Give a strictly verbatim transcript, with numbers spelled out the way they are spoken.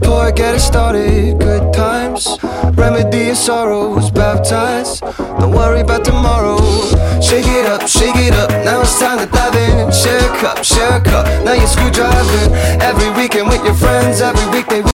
before I get it started. Good times, remedy your sorrows, baptized. Don't worry about tomorrow. Shake it up, shake it up. Now it's time to dive in. Share a cup, share a cup. Now you're screwdriving. Every weekend with your friends, every week they